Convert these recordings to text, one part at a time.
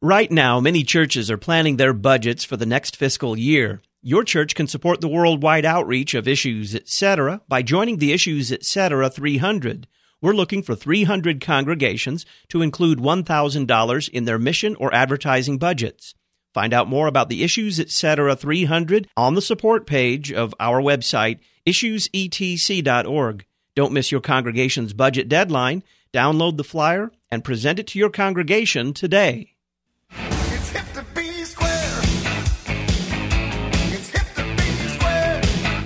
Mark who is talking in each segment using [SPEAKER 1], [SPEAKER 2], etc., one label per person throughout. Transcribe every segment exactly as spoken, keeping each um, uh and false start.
[SPEAKER 1] Right now, many churches are planning their budgets for the next fiscal year. Your church can support the worldwide outreach of Issues Etc. by joining the Issues Etc. three hundred. We're looking for three hundred congregations to include one thousand dollars in their mission or advertising budgets. Find out more about the Issues Etc. three hundred on the support page of our website, issues e t c dot org. Don't miss your congregation's budget deadline. Download the flyer and present it to your congregation today.
[SPEAKER 2] It's hip to be square. It's hip to be square.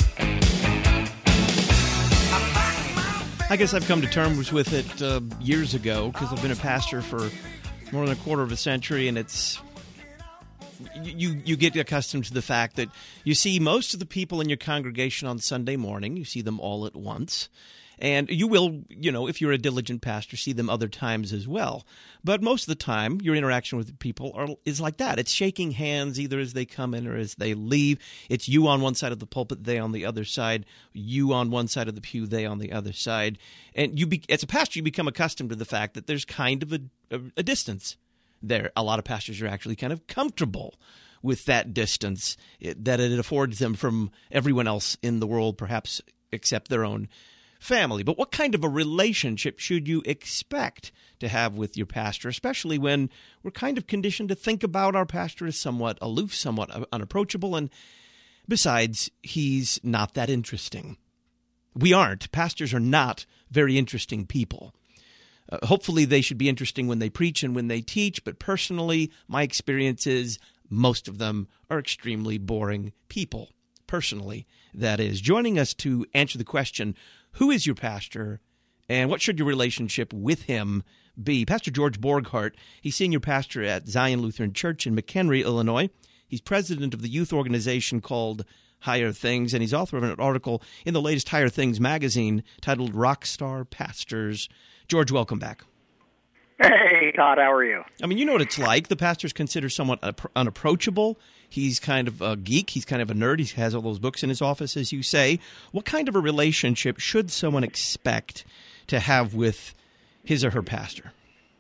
[SPEAKER 1] I guess I've come to terms with it uh, years ago because I've been a pastor for more than a quarter of a century, and it's you you get accustomed to the fact that you see most of the people in your congregation on Sunday morning. You see them all at once. And you will, you know, if you're a diligent pastor, see them other times as well. But most of the time, your interaction with people are, is like that. It's shaking hands either as they come in or as they leave. It's you on one side of the pulpit, they on the other side. You on one side of the pew, they on the other side. And you, be, as a pastor, you become accustomed to the fact that there's kind of a, a, a distance there. A lot of pastors are actually kind of comfortable with that distance it, that it affords them from everyone else in the world, perhaps except their own family. But what kind of a relationship should you expect to have with your pastor, especially when we're kind of conditioned to think about our pastor as somewhat aloof, somewhat unapproachable, and besides, he's not that interesting. We aren't. Pastors are not very interesting people. Uh, hopefully they should be interesting when they preach and when they teach, but personally, my experience is most of them are extremely boring people. Personally, that is. Joining us to answer the question, who is your pastor, and what should your relationship with him be? Pastor George Borghardt, he's senior pastor at Zion Lutheran Church in McHenry, Illinois. He's president of the youth organization called Higher Things, and he's author of an article in the latest Higher Things magazine titled Rockstar Pastors. George, welcome back.
[SPEAKER 3] Hey, Todd, how are you?
[SPEAKER 1] I mean, you know what it's like. The pastor's considered somewhat unapproachable. He's kind of a geek. He's kind of a nerd. He has all those books in his office, as you say. What kind of a relationship should someone expect to have with his or her pastor?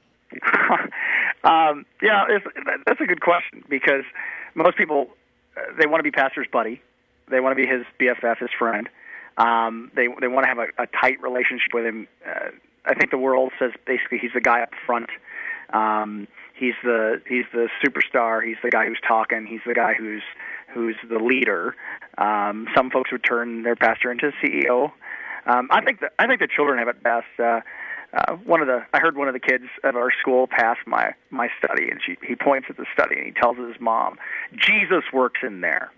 [SPEAKER 3] um, yeah, it's, that's a good question because most people, uh, they want to be pastor's buddy. They want to be his B F F, his friend. Um, they they want to have a, a tight relationship with him. Uh, I think the world says basically he's the guy up front. Um, he's the he's the superstar. He's the guy who's talking. He's the guy who's who's the leader. Um, some folks would turn their pastor into a C E O. Um, I think that I think the children have it best. Uh, uh, one of the I heard one of the kids at our school pass my my study, and she he points at the study and he tells his mom, "Jesus works in there."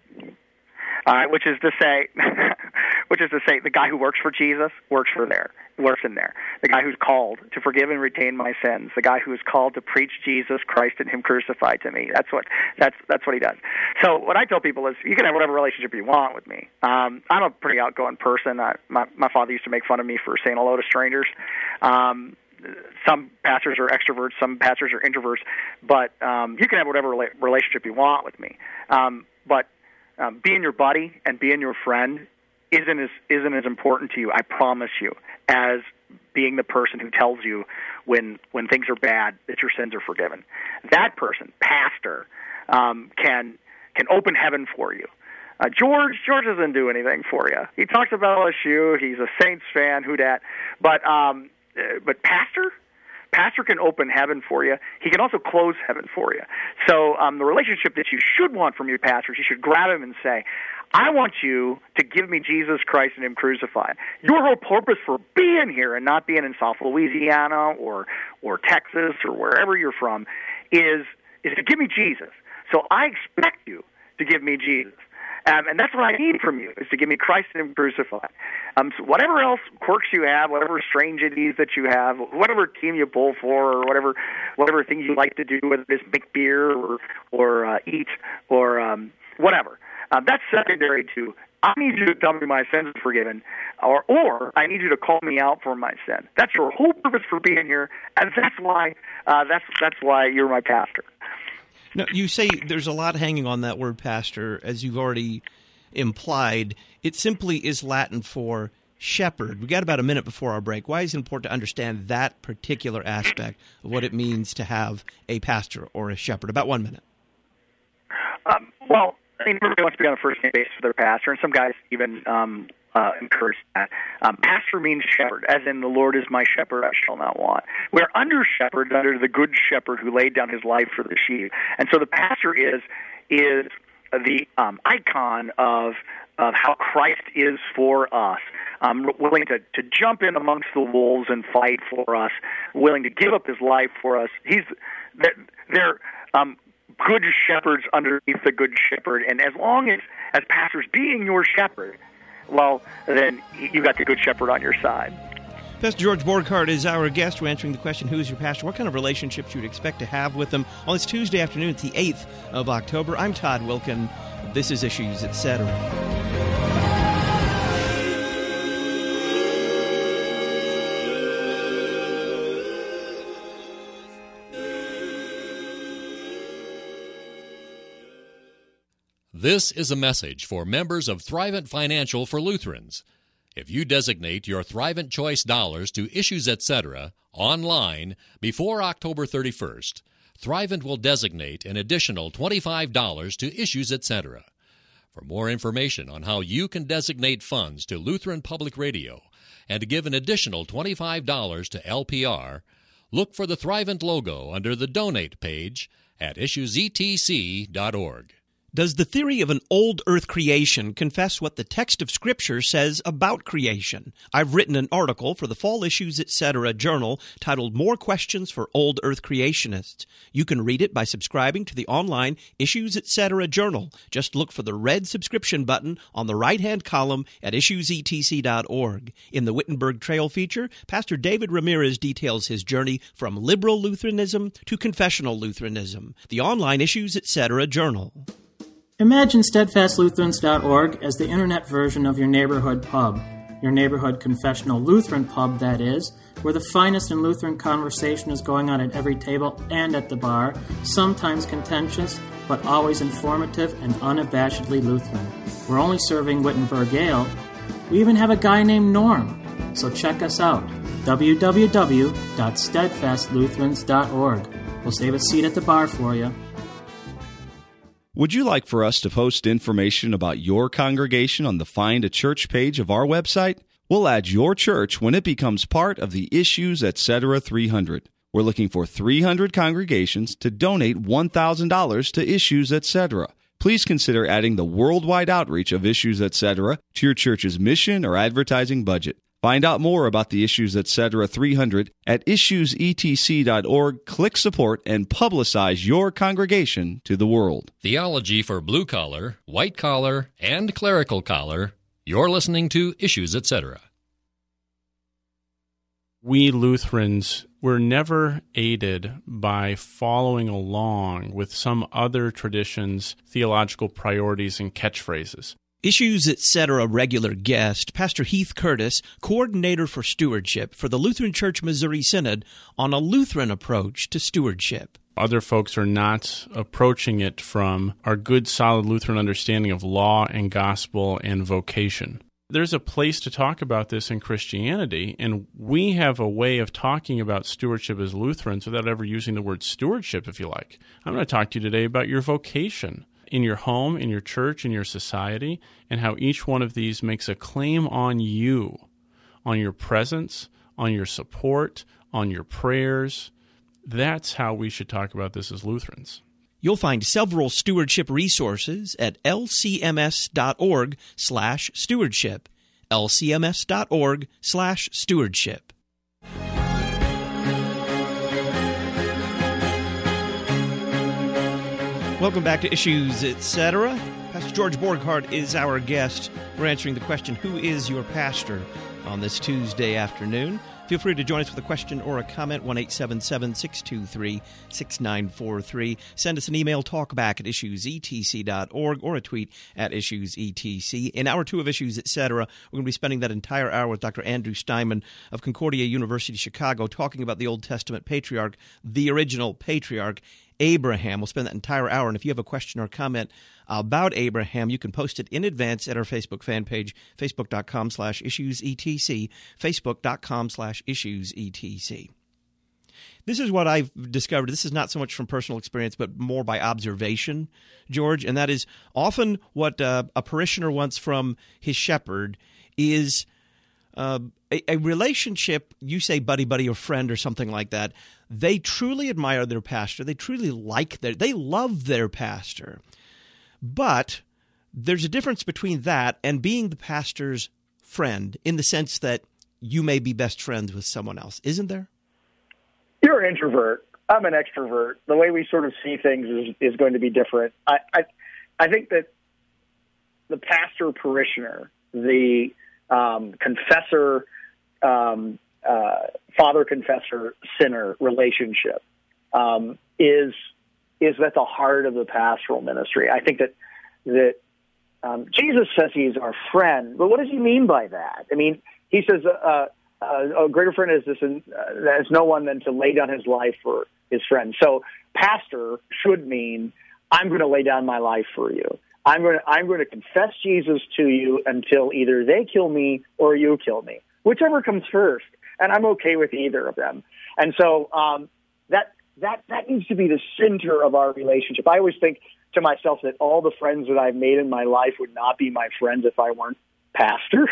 [SPEAKER 3] Uh, which is to say, which is to say, the guy who works for Jesus works for there, works in there. The guy who's called to forgive and retain my sins, the guy who's called to preach Jesus Christ and Him crucified to me. That's what that's that's what he does. So what I tell people is, you can have whatever relationship you want with me. Um, I'm a pretty outgoing person. I, my my father used to make fun of me for saying hello to strangers. Um, some pastors are extroverts, some pastors are introverts, but um, you can have whatever rela- relationship you want with me. Um, but Um, being your buddy and being your friend isn't as isn't as important to you, I promise you, as being the person who tells you when when things are bad that your sins are forgiven. That person, pastor, um, can can open heaven for you. Uh, George George doesn't do anything for you. He talks about L S U. He's a Saints fan. Who dat? But um, uh, but pastor. Pastor can open heaven for you. He can also close heaven for you. So um, the relationship that you should want from your pastors, you should grab him and say, I want you to give me Jesus Christ and Him crucified. Your whole purpose for being here and not being in South Louisiana or or Texas or wherever you're from is is to give me Jesus. So I expect you to give me Jesus. Um, and that's what I need from you, is to give me Christ and Him crucified. Um, so whatever else quirks you have, whatever strangeness that you have, whatever team you pull for, or whatever whatever things you like to do, whether it's make beer or, or uh, eat or um, whatever, uh, that's secondary to, I need you to tell me my sins are forgiven, or, or I need you to call me out for my sin. That's your whole purpose for being here, and that's why uh, that's that's why you're my pastor.
[SPEAKER 1] No, you say there's a lot hanging on that word pastor, as you've already implied. It simply is Latin for shepherd. We got about a minute before our break. Why is it important to understand that particular aspect of what it means to have a pastor or a shepherd? About one minute.
[SPEAKER 3] Um, well, I mean, everybody wants to be on a first-name basis with their pastor, and some guys even um, uh, encourage that. Um, pastor means shepherd, as in the Lord is my shepherd, I shall not want. We're under shepherds, under the good shepherd who laid down his life for the sheep. And so the pastor is is the um, icon of of how Christ is for us, um, willing to, to jump in amongst the wolves and fight for us, willing to give up his life for us. He's they're, they're um, good shepherds underneath the good shepherd, and as long as, as pastors being your shepherd, well, then you got the good shepherd on your side.
[SPEAKER 1] Pastor George Borghardt is our guest. We're answering the question, who is your pastor? What kind of relationships you would expect to have with them on this Tuesday afternoon, it's the eighth of October. I'm Todd Wilkin. This is Issues, et cetera.
[SPEAKER 4] This is a message for members of Thrivent Financial for Lutherans. If you designate your Thrivent Choice dollars to Issues, et cetera online before October thirty-first, Thrivent will designate an additional twenty-five dollars to Issues, et cetera. For more information on how you can designate funds to Lutheran Public Radio and to give an additional twenty-five dollars to L P R, look for the Thrivent logo under the Donate page at issues e t c dot org.
[SPEAKER 1] Does the theory of an old earth creation confess what the text of Scripture says about creation? I've written an article for the Fall Issues, et cetera journal titled More Questions for Old Earth Creationists. You can read it by subscribing to the online Issues, et cetera journal. Just look for the red subscription button on the right-hand column at issues e t c dot org. In the Wittenberg Trail feature, Pastor David Ramirez details his journey from liberal Lutheranism to confessional Lutheranism. The online Issues, et cetera journal.
[SPEAKER 5] Imagine steadfast lutherans dot org as the internet version of your neighborhood pub. Your neighborhood confessional Lutheran pub, that is, where the finest in Lutheran conversation is going on at every table and at the bar, sometimes contentious, but always informative and unabashedly Lutheran. We're only serving Wittenberg Ale. We even have a guy named Norm. So check us out, w w w dot steadfast lutherans dot org. We'll save a seat at the bar for you.
[SPEAKER 6] Would you like for us to post information about your congregation on the Find a Church page of our website? We'll add your church when it becomes part of the Issues, et cetera three hundred. We're looking for three hundred congregations to donate one thousand dollars to Issues, et cetera. Please consider adding the worldwide outreach of Issues, et cetera to your church's mission or advertising budget. Find out more about the Issues, et cetera three hundred at issues e t c dot org. Click support and publicize your congregation to the world.
[SPEAKER 4] Theology for blue collar, white collar, and clerical collar. You're listening to Issues, et cetera.
[SPEAKER 7] We Lutherans were never aided by following along with some other traditions' theological priorities and catchphrases.
[SPEAKER 1] Issues, et cetera regular guest, Pastor Heath Curtis, coordinator for stewardship for the Lutheran Church Missouri Synod, on a Lutheran approach to stewardship.
[SPEAKER 7] Other folks are not approaching it from our good, solid Lutheran understanding of law and gospel and vocation. There's a place to talk about this in Christianity, and we have a way of talking about stewardship as Lutherans without ever using the word stewardship, if you like. I'm going to talk to you today about your vocation in your home, in your church, in your society, and how each one of these makes a claim on you, on your presence, on your support, on your prayers. That's how we should talk about this as Lutherans.
[SPEAKER 1] You'll find several stewardship resources at l c m s dot org slash stewardship, l c m s dot org slash stewardship. Welcome back to Issues, et cetera. Pastor George Borghardt is our guest. We're answering the question, who is your pastor, on this Tuesday afternoon. Feel free to join us with a question or a comment, one eight seven seven, six two three, six nine four three. Send us an email, talkback at issues e t c dot org, or a tweet at issues e t c. In hour two of Issues, et cetera, we're going to be spending that entire hour with Doctor Andrew Steinman of Concordia University, Chicago, talking about the Old Testament patriarch, the original patriarch, Abraham. We'll spend that entire hour, and if you have a question or comment about Abraham, you can post it in advance at our Facebook fan page, facebook.com slash issues etc, facebook.com slash issues etc. This is what I've discovered. This is not so much from personal experience, but more by observation, George, and that is often what uh, a parishioner wants from his shepherd is uh, a, a relationship, you say buddy-buddy or friend or something like that. They truly admire their pastor. They truly like their – they love their pastor. But there's a difference between that and being the pastor's friend in the sense that you may be best friends with someone else, isn't there?
[SPEAKER 3] You're an introvert. I'm an extrovert. The way we sort of see things is, is going to be different. I, I, I think that the pastor parishioner, the um, confessor, um, uh, father confessor sinner relationship um, is is at the heart of the pastoral ministry. I think that that um, Jesus says he's our friend, but what does he mean by that? I mean, he says. Uh, Uh, a greater friend is this, and uh, is no one than to lay down his life for his friend. So, pastor should mean I'm going to lay down my life for you. I'm going to I'm going to confess Jesus to you until either they kill me or you kill me, whichever comes first. And I'm okay with either of them. And so um, that that that needs to be the center of our relationship. I always think to myself that all the friends that I've made in my life would not be my friends if I weren't pastor.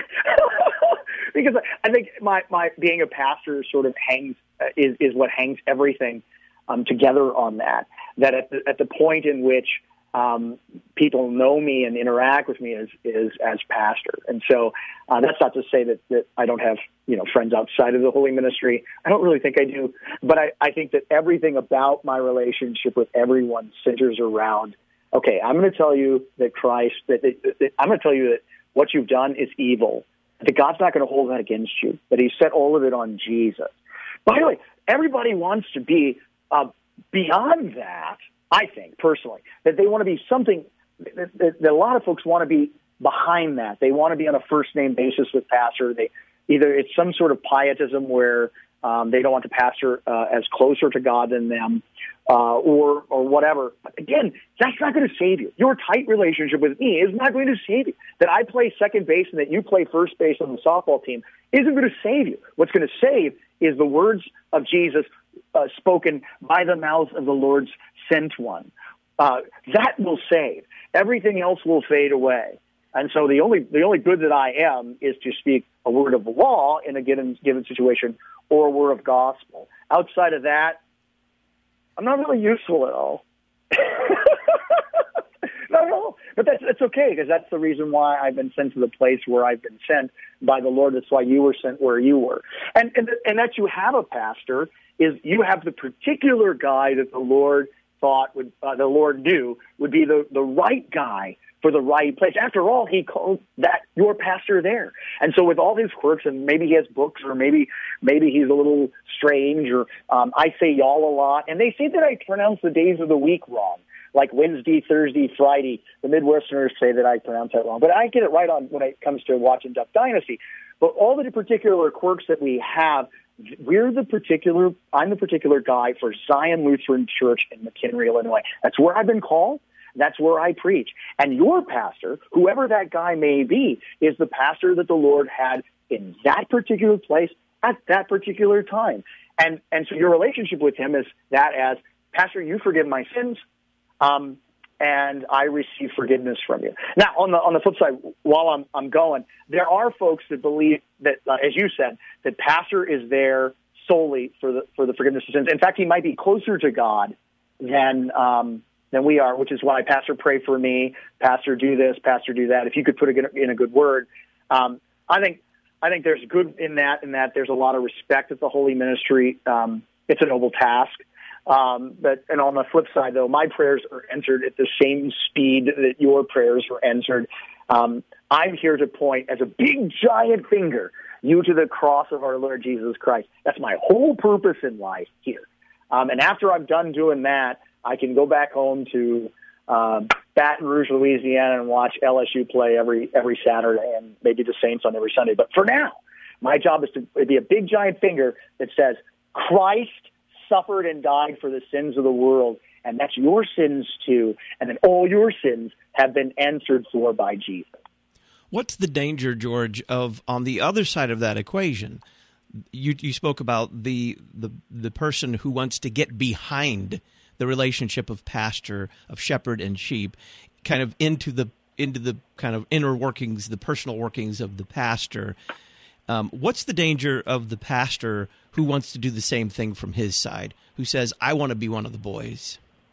[SPEAKER 3] Because I think my, my being a pastor sort of hangs uh, is is what hangs everything um, together on that. That at the, at the point in which um, people know me and interact with me is is as pastor, and so uh, that's not to say that, that I don't have you know friends outside of the holy ministry. I don't really think I do, but I, I think that everything about my relationship with everyone centers around. Okay, I'm going to tell you that Christ. That, that, that I'm going to tell you that what you've done is evil. That God's not going to hold that against you, that he set all of it on Jesus. By the way, everybody wants to be uh, beyond that, I think, personally, that they want to be something, that, that, that a lot of folks want to be behind that. They want to be on a first-name basis with pastor. They Either it's some sort of pietism where um, they don't want the pastor uh, as closer to God than them, uh, or or whatever. But again, that's not going to save you. Your tight relationship with me is not going to save you. That I play second base and that you play first base on the softball team isn't going to save you. What's going to save is the words of Jesus uh, spoken by the mouth of the Lord's sent one. Uh, that will save. Everything else will fade away. And so the only the only good that I am is to speak a word of law in a given given situation or a word of gospel. Outside of that, I'm not really useful at all. Not at all. But that's, that's okay, because that's the reason why I've been sent to the place where I've been sent by the Lord. That's why you were sent where you were. And, and, and that you have a pastor is you have the particular guy that the Lord thought would, uh, the Lord knew would be the, the right guy for the right place. After all, he called that your pastor there. And so with all his quirks, and maybe he has books, or maybe maybe he's a little strange, or um, I say y'all a lot, and they say that I pronounce the days of the week wrong, like Wednesday, Thursday, Friday. The Midwesterners say that I pronounce that wrong, but I get it right on when it comes to watching Duck Dynasty. But all the particular quirks that we have, we're the particular, I'm the particular guy for Zion Lutheran Church in McHenry, Illinois. That's where I've been called. That's where I preach. And your pastor, whoever that guy may be, is the pastor that the Lord had in that particular place at that particular time. And and so your relationship with him is that as, Pastor, you forgive my sins, um, and I receive forgiveness from you. Now, on the on the flip side, while I'm I'm going, there are folks that believe that, uh, as you said, that pastor is there solely for the for the forgiveness of sins. In fact, he might be closer to God than um, than we are, which is why, Pastor, pray for me. Pastor, do this. Pastor, do that. If you could put it in a good word, um, I think I think there's good in that. In that there's a lot of respect at the holy ministry. Um, it's a noble task. Um, but and on the flip side, though, my prayers are answered at the same speed that your prayers were answered. Um, I'm here to point as a big giant finger you to the cross of our Lord Jesus Christ. That's my whole purpose in life here. Um, and after I'm done doing that, I can go back home to uh, Baton Rouge, Louisiana, and watch L S U play every every Saturday, and maybe the Saints on every Sunday. But for now, my job is to be a big giant finger that says Christ suffered and died for the sins of the world,
[SPEAKER 8] and that's your sins too, and then all your sins have been answered for by Jesus.
[SPEAKER 1] What's the danger, George, of on the other side of that equation? You you spoke about the the the person who wants to get behind the relationship of pastor, of shepherd and sheep, kind of into the into the kind of inner workings, the personal workings of the pastor. Um, what's the danger of the pastor who wants to do the same thing from his side, who says, I want to be one of the boys?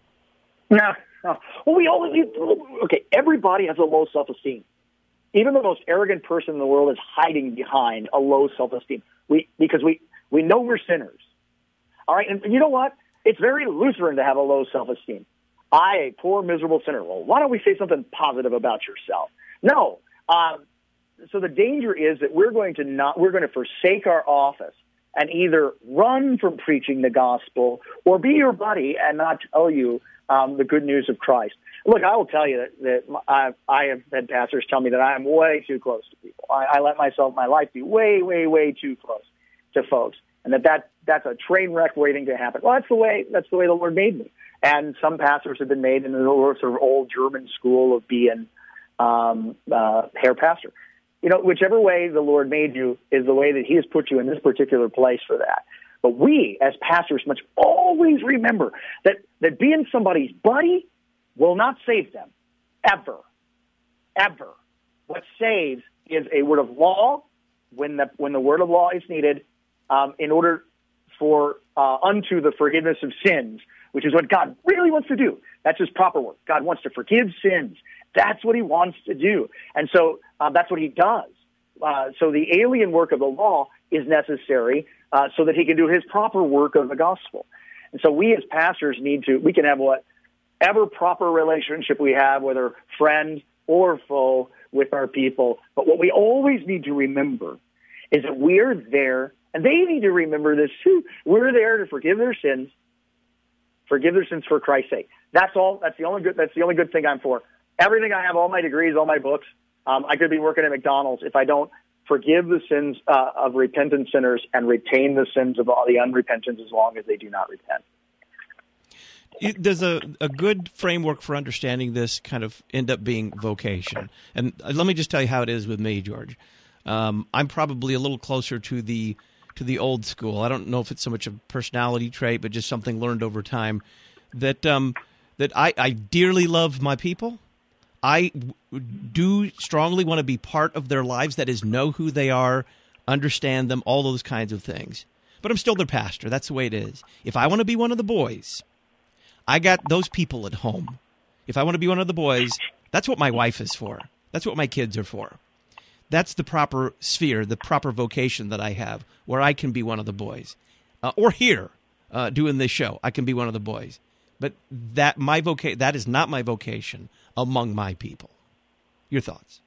[SPEAKER 8] No, no. Well, we all, okay, everybody has a low self-esteem. Even the most arrogant person in the world is hiding behind a low self-esteem. We because we, we know we're sinners. All right, and you know what? It's very Lutheran to have a low self-esteem. I, a poor, miserable sinner. Well, why don't we say something positive about yourself? No. Um, so the danger is that we're going to not we're going to forsake our office and either run from preaching the gospel or be your buddy and not tell you um, the good news of Christ. Look, I will tell you that, that I, I have had pastors tell me that I am way too close to people. I, I let myself, my life be way, way, way too close to folks, and that, that that's a train wreck waiting to happen. Well, that's the way that's the way the Lord made me. And some pastors have been made in the sort of old German school of being um, uh, Herr Pastor. You know, whichever way the Lord made you is the way that He has put you in this particular place for that. But we, as pastors, must always remember that, that being somebody's buddy will not save them, ever, ever. What saves is a word of law when the when the word of law is needed um, in order for uh, unto the forgiveness of sins, which is what God really wants to do. That's His proper work. God wants to forgive sins. That's what He wants to do. And so uh, that's what He does. Uh, so the alien work of the law is necessary uh, so that He can do His proper work of the gospel. And so we as pastors need to, we can have whatever proper relationship we have, whether friend or foe, with our people. But what we always need to remember is that we're there, and they need to remember this too, we're there to forgive their sins, forgive their sins for Christ's sake. That's all. That's the only good, that's the only good thing I'm for. Everything I have, all my degrees, all my books, um, I could be working at McDonald's if I don't forgive the sins uh, of repentant sinners and retain the sins of all the unrepentant as long as they do not repent.
[SPEAKER 1] It, does a, a good framework for understanding this kind of end up being vocation? And let me just tell you how it is with me, George. Um, I'm probably a little closer to the to the old school. I don't know if it's so much a personality trait, but just something learned over time. That um, that I, I dearly love my people. I do strongly want to be part of their lives. That is, know who they are, understand them, all those kinds of things. But I'm still their pastor. That's the way it is. If I want to be one of the boys, I got those people at home. If I want to be one of the boys, that's what my wife is for. That's what my kids are for. That's the proper sphere, the proper vocation that I have, where I can be one of the boys. Uh, or here, uh, doing this show, I can be one of the boys. But that my voca- that is not my vocation among my people. Your thoughts?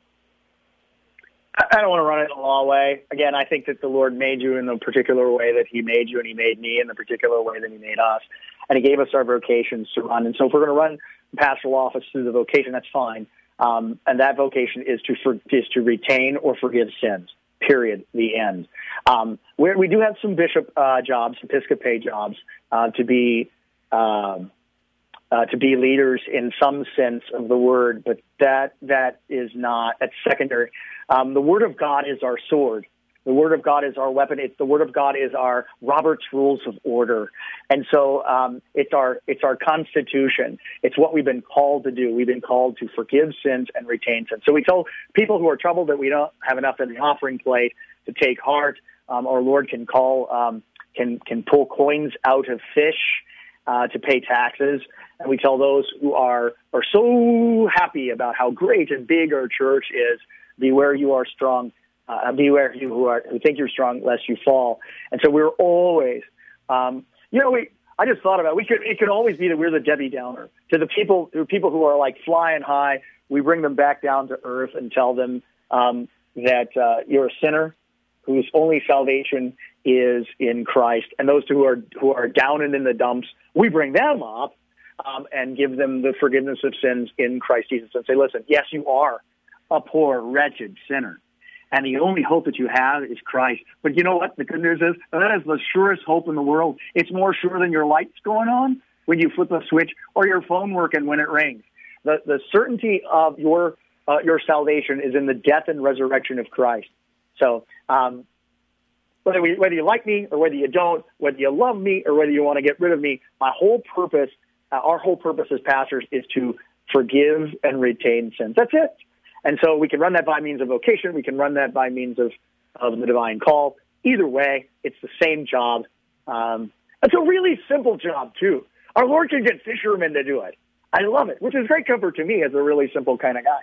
[SPEAKER 8] I don't want to run it the law way. Again, I think that the Lord made you in the particular way that He made you, and He made me in the particular way that He made us. And He gave us our vocations to run. And so if we're going to run the pastoral office through the vocation, that's fine. Um, and that vocation is to for, is to retain or forgive sins, period, the end. Um, where we do have some bishop uh, jobs, episcopate jobs, uh, to be um, uh, to be leaders in some sense of the word, but that that is not, that's secondary. Um, the Word of God is our sword. The Word of God is our weapon. It's the Word of God is our Robert's Rules of Order, and so um, it's our it's our Constitution. It's what we've been called to do. We've been called to forgive sins and retain sins. So we tell people who are troubled that we don't have enough in the offering plate to take heart. Um, our Lord can call um, can can pull coins out of fish uh, to pay taxes, and we tell those who are are so happy about how great and big our church is. Beware, you are strong. Uh, beware you who are who think you're strong, lest you fall. And so we're always, um, you know, we. I just thought about it. we could. It could always be that we're the Debbie Downer to the people. To people who are like flying high. We bring them back down to earth and tell them um, that uh, you're a sinner whose only salvation is in Christ. And those who are who are down and in the dumps, we bring them up um, and give them the forgiveness of sins in Christ Jesus and say, listen, yes, you are a poor, wretched sinner. And the only hope that you have is Christ. But you know what? The good news is that is the surest hope in the world. It's more sure than your lights going on. when you flip a switch, or your phone working when it rings. The the certainty of your uh, your salvation is in the death and resurrection of Christ. So um, whether we, whether you like me or whether you don't, whether you love me or whether you want to get rid of me, my whole purpose, uh, our whole purpose as pastors is to forgive and retain sins. That's it. And so we can run that by means of vocation. We can run that by means of, of the divine call. Either way, it's the same job. Um, it's a really simple job, too. Our Lord can get fishermen to do it. I love it, which is great comfort to me as a really simple kind of guy.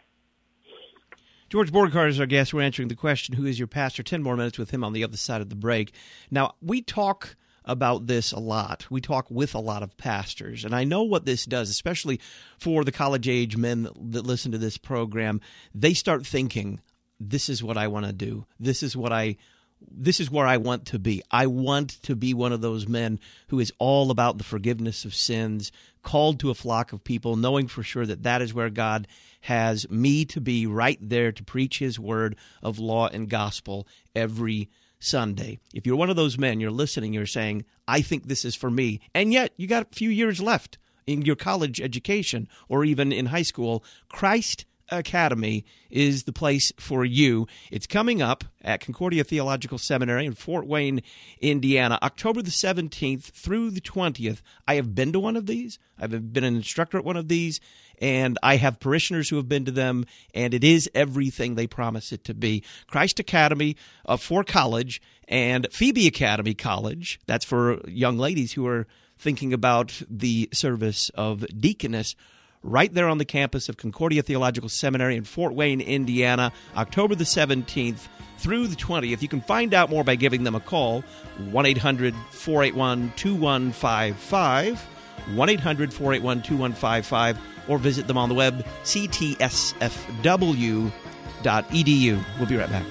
[SPEAKER 1] George Borghardt is our guest. We're answering the question, who is your pastor? Ten more minutes with him on the other side of the break. Now, we talk about this a lot. We talk with a lot of pastors, and I know what this does, especially for the college-age men that, that listen to this program. They start thinking, this is what I want to do. This is what I This is where I want to be. I want to be one of those men who is all about the forgiveness of sins, called to a flock of people, knowing for sure that that is where God has me to be, right there to preach his word of law and gospel every Sunday. If you're one of those men, you're listening, you're saying, I think this is for me, and yet you got a few years left in your college education or even in high school, Christ Academy is the place for you. It's coming up at Concordia Theological Seminary in Fort Wayne, Indiana, October the seventeenth through the twentieth. I have been to one of these. I've been an instructor at one of these, and I have parishioners who have been to them, and it is everything they promise it to be. Christ Academy uh, for college and Phoebe Academy College. That's for young ladies who are thinking about the service of deaconess, right there on the campus of Concordia Theological Seminary in Fort Wayne, Indiana, October the seventeenth through the twentieth. You can find out more by giving them a call, one eight hundred four eight one two one five five, one eight hundred four eight one two one five five, or visit them on the web, c t s f w dot e d u. We'll be right back.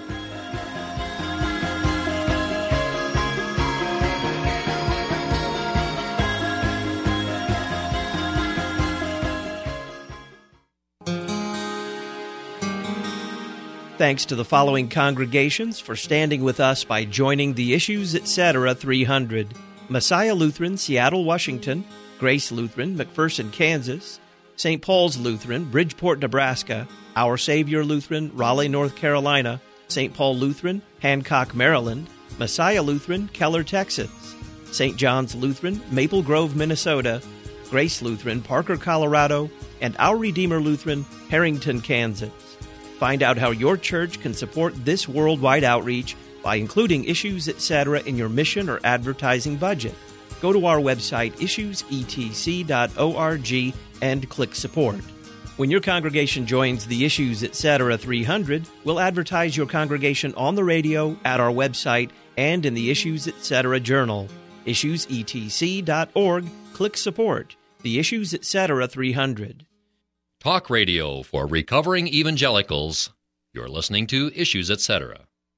[SPEAKER 1] Thanks to the following congregations for standing with us by joining the Issues Etc. three hundred. Messiah Lutheran, Seattle, Washington; Grace Lutheran, McPherson, Kansas; Saint Paul's Lutheran, Bridgeport, Nebraska; Our Savior Lutheran, Raleigh, North Carolina; Saint Paul Lutheran, Hancock, Maryland; Messiah Lutheran, Keller, Texas; Saint John's Lutheran, Maple Grove, Minnesota; Grace Lutheran, Parker, Colorado; and Our Redeemer Lutheran, Harrington, Kansas. Find out how your church can support this worldwide outreach by including Issues Etc. in your mission or advertising budget. Go to our website, issues e t c dot org, and click Support. When your congregation joins the Issues Etc. three hundred, we'll advertise your congregation on the radio, at our website, and in the Issues Etc. Journal. issues e t c dot org, click Support. The Issues Etc. three hundred.
[SPEAKER 4] Talk radio for recovering evangelicals. You're listening to Issues Etc.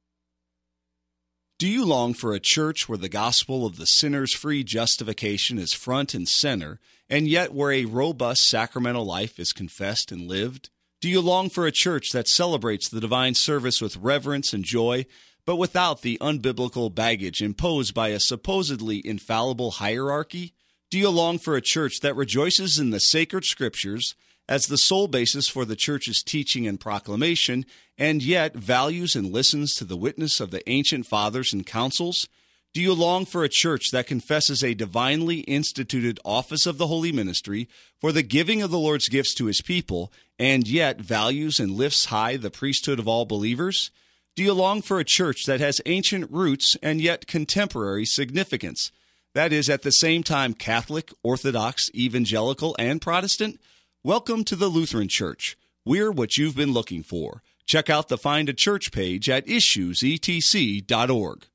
[SPEAKER 6] Do you long for a church where the gospel of the sinner's free justification is front and center, and yet where a robust sacramental life is confessed and lived? Do you long for a church that celebrates the divine service with reverence and joy, but without the unbiblical baggage imposed by a supposedly infallible hierarchy? Do you long for a church that rejoices in the sacred scriptures as the sole basis for the church's teaching and proclamation, and yet values and listens to the witness of the ancient fathers and councils? Do you long for a church that confesses a divinely instituted office of the holy ministry for the giving of the Lord's gifts to his people, and yet values and lifts high the priesthood of all believers? Do you long for a church that has ancient roots and yet contemporary significance? That is, at the same time Catholic, Orthodox, Evangelical, and Protestant? Welcome to the Lutheran Church. We're what you've been looking for. Check out the Find a Church page at issues e t c dot org.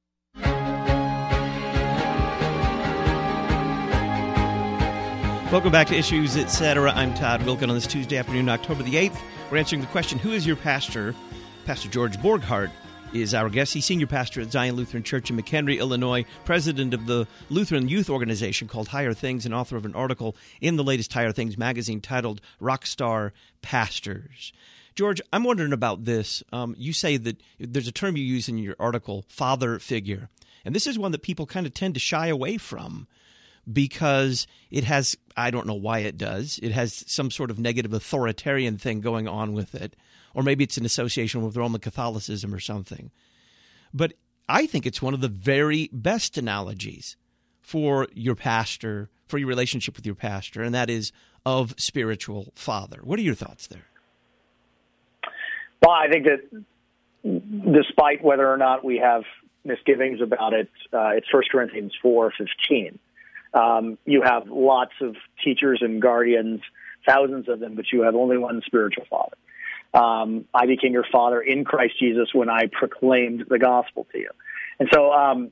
[SPEAKER 1] Welcome back to Issues Etc. I'm Todd Wilken on this Tuesday afternoon, October the eighth. We're answering the question, who is your pastor? Pastor George Borghardt is our guest. He's senior pastor at Zion Lutheran Church in McHenry, Illinois, president of the Lutheran youth organization called Higher Things, and author of an article in the latest Higher Things magazine titled Rockstar Pastors. George, I'm wondering about this. Um, you say that there's a term you use in your article, father figure, and this is one that people kind of tend to shy away from. because it has, I don't know why it does, it has some sort of negative authoritarian thing going on with it, or maybe it's an association with Roman Catholicism or something. But I think it's one of the very best analogies for your pastor, for your relationship with your pastor, and that is of spiritual father. What are your thoughts there?
[SPEAKER 8] Well, I think that despite whether or not we have misgivings about it, uh, it's First Corinthians four fifteen. Um, you have lots of teachers and guardians, thousands of them, but you have only one spiritual father. Um, I became your father in Christ Jesus when I proclaimed the gospel to you. And so um,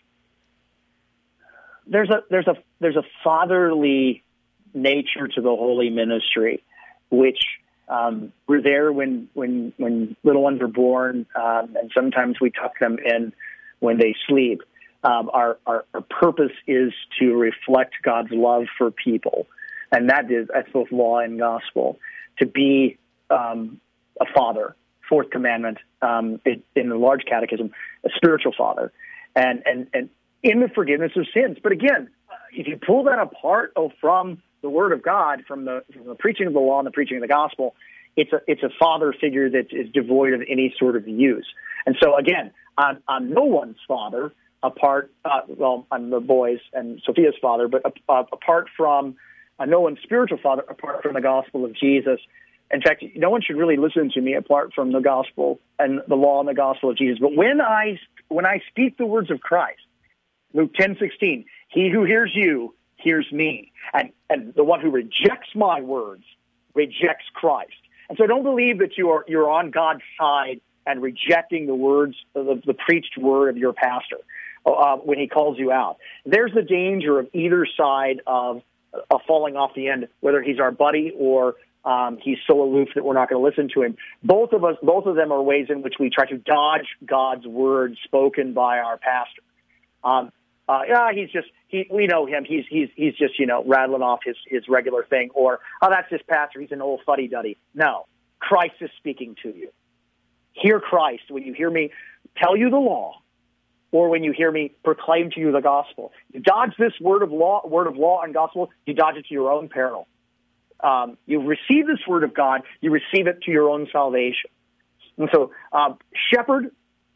[SPEAKER 8] there's a there's a there's a fatherly nature to the holy ministry, which um, we're there when when when little ones are born, um, and sometimes we tuck them in when they sleep. Um, our, our our purpose is to reflect God's love for people, and that is that's both law and gospel. To be um, a father, fourth commandment um, in, in the large catechism, a spiritual father, and and and in the forgiveness of sins. But again, if you pull that apart oh, from the Word of God, from the, from the preaching of the law and the preaching of the gospel, it's a it's a father figure that is devoid of any sort of use. And so again, I'm, I'm no one's father apart. Uh, well, I'm the boys and Sophia's father, but uh, apart from uh, no one's spiritual father, apart from the gospel of Jesus. In fact, no one should really listen to me apart from the gospel and the law and the gospel of Jesus. But when I when I speak the words of Christ, Luke ten sixteen, he who hears you hears me, and and the one who rejects my words rejects Christ. And so don't believe that you are you're on God's side and rejecting the words, the, the preached word of your pastor uh, when he calls you out. There's the danger of either side of, of falling off the end, whether he's our buddy or um, he's so aloof that we're not going to listen to him. Both of us, both of them are ways in which we try to dodge God's word spoken by our pastor. Um, uh, yeah, he's just he. We know him. He's he's he's just you know rattling off his his regular thing. Or oh, that's his pastor. He's an old fuddy duddy. No, Christ is speaking to you. Hear Christ when you hear me tell you the law, or when you hear me proclaim to you the gospel. You dodge this word of law, word of law and gospel. You dodge it to your own peril. Um, you receive this word of God. You receive it to your own salvation. And so, uh, shepherd,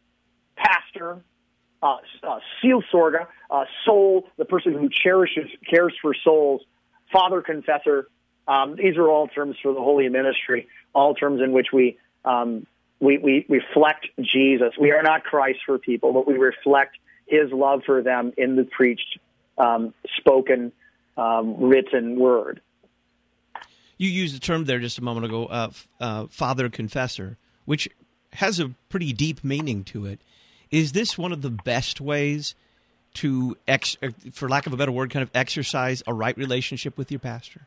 [SPEAKER 8] pastor, uh, uh, seal sorga, uh, soul, the person who cherishes, cares for souls, father confessor. Um, these are all terms for the holy ministry. All terms in which we. Um, We, we reflect Jesus. We are not Christ for people, but we reflect his love for them in the preached, um, spoken, um, written word.
[SPEAKER 1] You used the term there just a moment ago, uh, uh, father confessor, which has a pretty deep meaning to it. Is this one of the best ways to, ex- for lack of a better word, kind of exercise a right relationship with your pastor?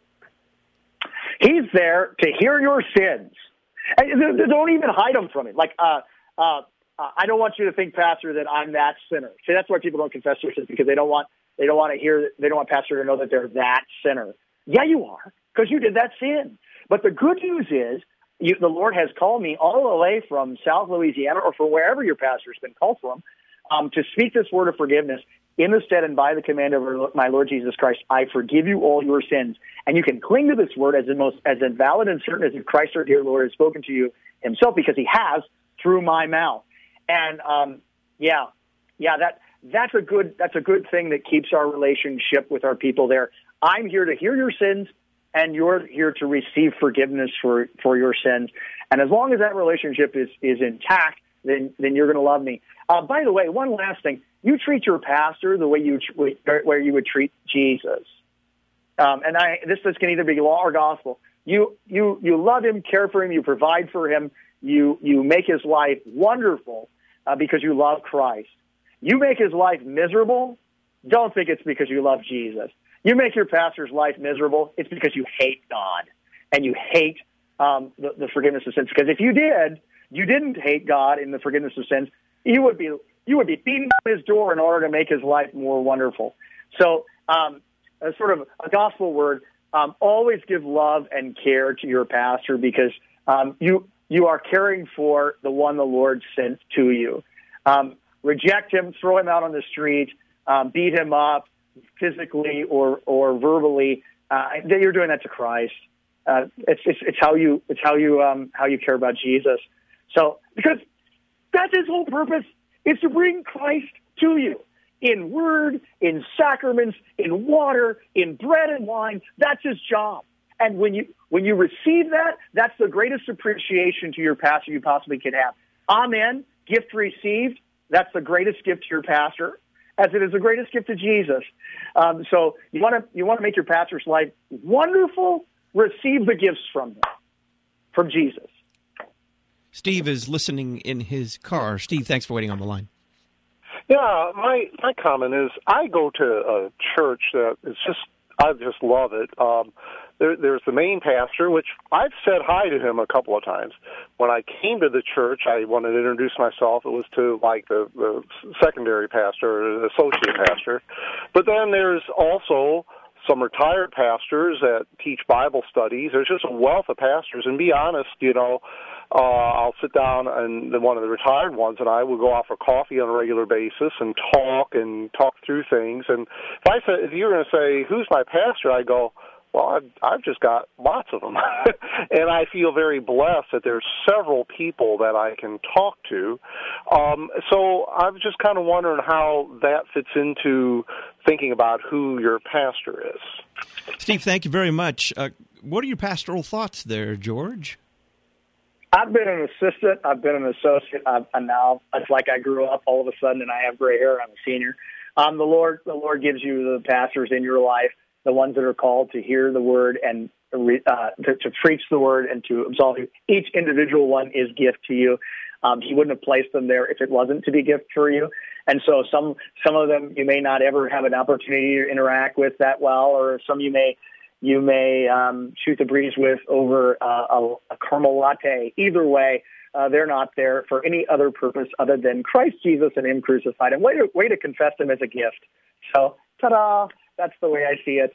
[SPEAKER 8] He's there to hear your sins. Don't even hide them from it. Like, uh, uh, I don't want you to think, Pastor, that I'm that sinner. See, that's why people don't confess their sins, because they don't want they don't want to hear they don't want Pastor to know that they're that sinner. Yeah, you are, because you did that sin. But the good news is, you, the Lord has called me all the way from South Louisiana or from wherever your pastor has been called from, um, to speak this word of forgiveness. In the stead and by the command of my Lord Jesus Christ, I forgive you all your sins. And you can cling to this word as the most as valid and certain as if Christ our dear Lord has spoken to you himself, because he has through my mouth. And um, yeah, yeah, that that's a good that's a good thing that keeps our relationship with our people there. I'm here to hear your sins, and you're here to receive forgiveness for, for your sins. And as long as that relationship is, is intact, then then you're going to love me. Uh, by the way, one last thing. You treat your pastor the way you where you would treat Jesus, um, and I, this this can either be law or gospel. You you you love him, care for him, you provide for him, you you make his life wonderful uh, because you love Christ. You make his life miserable. Don't think it's because you love Jesus. You make your pastor's life miserable. It's because you hate God and you hate um, the, the forgiveness of sins. Because if you did, you didn't hate God in the forgiveness of sins, you would be. You would be beating on his door in order to make his life more wonderful. So, um, a sort of a gospel word, um, always give love and care to your pastor, because um, you you are caring for the one the Lord sent to you. Um, reject him, throw him out on the street, um, beat him up, physically or or verbally, uh, that you're doing that to Christ. Uh, it's, it's it's how you it's how you um, how you care about Jesus. So because that's his whole purpose, is to bring Christ to you in word, in sacraments, in water, in bread and wine. That's his job. And when you when you receive that, that's the greatest appreciation to your pastor you possibly can have. Amen. Gift received. That's the greatest gift to your pastor, as it is the greatest gift to Jesus. Um, so you want to you want to make your pastor's life wonderful. Receive the gifts from him, from Jesus.
[SPEAKER 1] Steve is listening in his car. Steve, thanks for waiting on the line.
[SPEAKER 9] Yeah, my my comment is I go to a church that is just I just love it. Um, there, there's the main pastor, which I've said hi to him a couple of times. When I came to the church, I wanted to introduce myself. It was to like the, the secondary pastor, or the associate pastor. But then there's also some retired pastors that teach Bible studies. There's just a wealth of pastors. And be honest, you know, uh, I'll sit down and one of the retired ones and I will go out for coffee on a regular basis and talk and talk through things. And if I said, if you're going to say, who's my pastor, I go, well, I've, I've just got lots of them. And I feel very blessed that there's several people that I can talk to. Um, so I was just kind of wondering how that fits into thinking about who your pastor is.
[SPEAKER 1] Steve, thank you very much. Uh, what are your pastoral thoughts there, George?
[SPEAKER 8] I've been an assistant. I've been an associate. I've, and now it's like I grew up all of a sudden and I have gray hair. I'm a senior. Um, the Lord, the Lord gives you the pastors in your life, the ones that are called to hear the word and uh, to, to preach the word and to absolve you. Each individual one is gift to you. Um, he wouldn't have placed them there if it wasn't to be gift for you. And so some some of them you may not ever have an opportunity to interact with that well, or some you may you may um, shoot the breeze with over uh, a, a caramel latte. Either way, uh, they're not there for any other purpose other than Christ Jesus and Him crucified. And way to, way to confess Him as a gift. So, ta-da! That's the way I see it.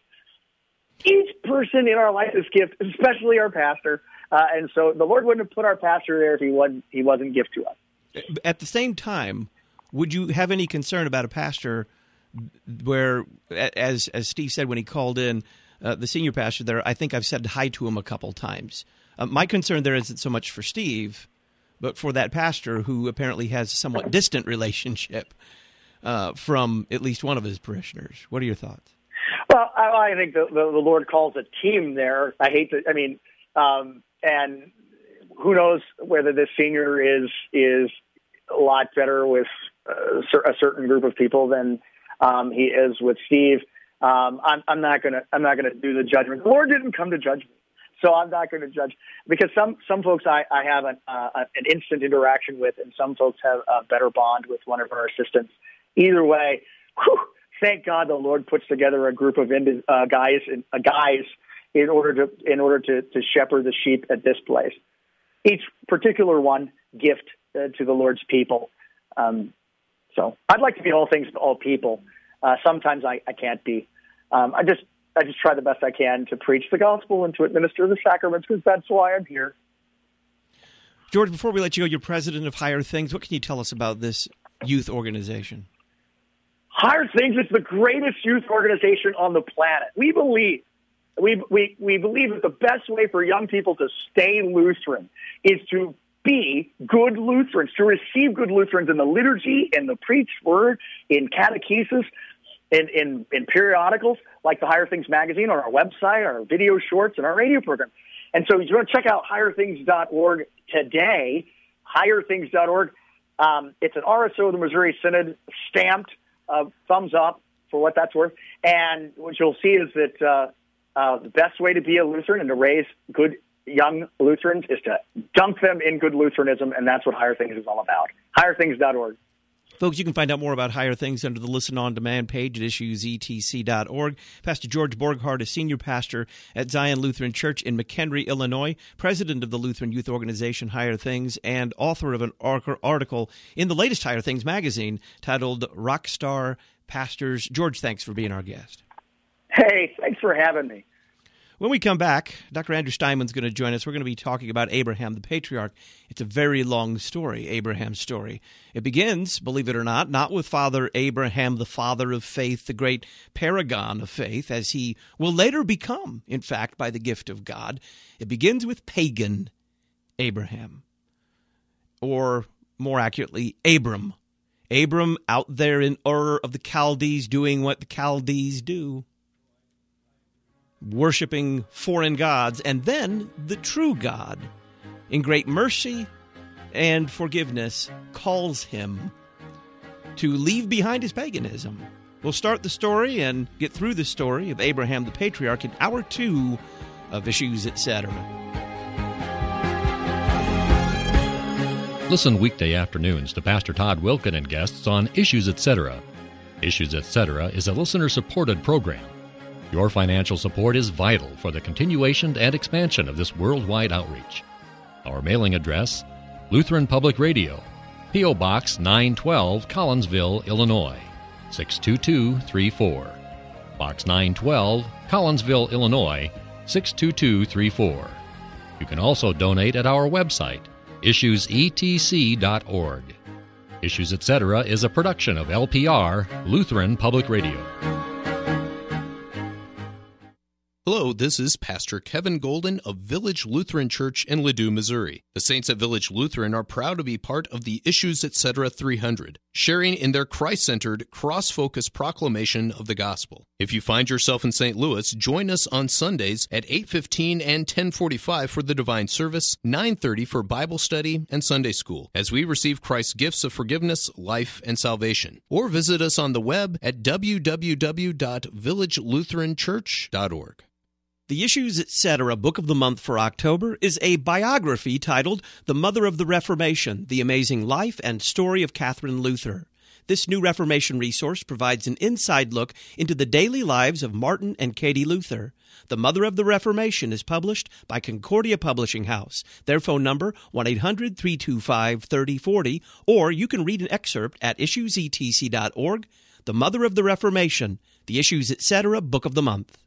[SPEAKER 8] Each person in our life is gift, especially our pastor. Uh, and so the Lord wouldn't have put our pastor there if he wasn't, he wasn't gift to us.
[SPEAKER 1] At the same time, would you have any concern about a pastor where, as as Steve said when he called in, uh, the senior pastor there, I think I've said hi to him a couple times. Uh, my concern there isn't so much for Steve, but for that pastor who apparently has a somewhat distant relationship uh, from at least one of his parishioners. What are your thoughts?
[SPEAKER 8] Well, I, I think the, the, the Lord calls a team there. I hate to, I mean, um, and who knows whether this senior is is a lot better with uh, a certain group of people than um, he is with Steve. Um, I'm, I'm not gonna I'm not gonna do the judgment. The Lord didn't come to judge me, so I'm not going to judge because some some folks I, I have an, uh, an instant interaction with, and some folks have a better bond with one of our assistants. Either way, whew, thank God the Lord puts together a group of indi- uh, guys and uh, guys in order to in order to, to shepherd the sheep at this place. Each particular one gift uh, to the Lord's people. Um, so I'd like to be all things to all people. Uh, sometimes I, I can't be. Um, I just I just try the best I can to preach the gospel and to administer the sacraments because that's why I'm here.
[SPEAKER 1] George, before we let you go, you're president of Higher Things. What can you tell us about this youth organization?
[SPEAKER 8] Higher Things is the greatest youth organization on the planet. We believe we we we believe that the best way for young people to stay Lutheran is to be good Lutherans, to receive good Lutherans in the liturgy, in the preached word, in catechesis, in, in, in periodicals like the Higher Things magazine, on our website, our video shorts, and our radio program. And so you want to check out higher things dot org today, higher things dot org. Um, it's an R S O of the Missouri Synod stamped uh, thumbs up for what that's worth. And what you'll see is that uh, uh, the best way to be a Lutheran and to raise good young Lutherans is to dunk them in good Lutheranism, and that's what Higher Things is all about. higher things dot org.
[SPEAKER 1] Folks, you can find out more about Higher Things under the Listen On Demand page at issues e t c dot org. Pastor George Borghardt is senior pastor at Zion Lutheran Church in McHenry, Illinois, president of the Lutheran youth organization Higher Things, and author of an article in the latest Higher Things magazine titled Rockstar Pastors. George, thanks for being our guest.
[SPEAKER 8] Hey, thanks for having me.
[SPEAKER 1] When we come back, Doctor Andrew Steinman's going to join us. We're going to be talking about Abraham, the patriarch. It's a very long story, Abraham's story. It begins, believe it or not, not with Father Abraham, the father of faith, the great paragon of faith, as he will later become, in fact, by the gift of God. It begins with pagan Abraham, or more accurately, Abram. Abram out there in Ur of the Chaldees doing what the Chaldees do, worshiping foreign gods, and then the true God, in great mercy and forgiveness, calls him to leave behind his paganism. We'll start the story and get through the story of Abraham the patriarch in hour two of Issues, et cetera.
[SPEAKER 4] Listen weekday afternoons to Pastor Todd Wilken and guests on Issues, et cetera. Issues, et cetera is a listener-supported program. Your financial support is vital for the continuation and expansion of this worldwide outreach. Our mailing address, Lutheran Public Radio, P O. Box nine twelve, Collinsville, Illinois, six two two three four. Box nine twelve, Collinsville, Illinois, six two two three four. You can also donate at our website, issues e t c dot org. Issues, et cetera is a production of L P R, Lutheran Public Radio.
[SPEAKER 10] Hello, this is Pastor Kevin Golden of Village Lutheran Church in Ladue, Missouri. The saints at Village Lutheran are proud to be part of the Issues, et cetera three hundred, sharing in their Christ-centered, cross-focused proclamation of the gospel. If you find yourself in Saint Louis, join us on Sundays at eight fifteen and ten forty-five for the Divine Service, nine thirty for Bible study and Sunday school, as we receive Christ's gifts of forgiveness, life, and salvation. Or visit us on the web at w w w dot village lutheran church dot org.
[SPEAKER 1] The Issues, et cetera book of the month for October is a biography titled The Mother of the Reformation, The Amazing Life and Story of Catherine Luther. This new Reformation resource provides an inside look into the daily lives of Martin and Katie Luther. The Mother of the Reformation is published by Concordia Publishing House. Their phone number, one eight hundred three two five three zero four zero, or you can read an excerpt at issues e t c dot org. The Mother of the Reformation, The Issues, et cetera book of the month.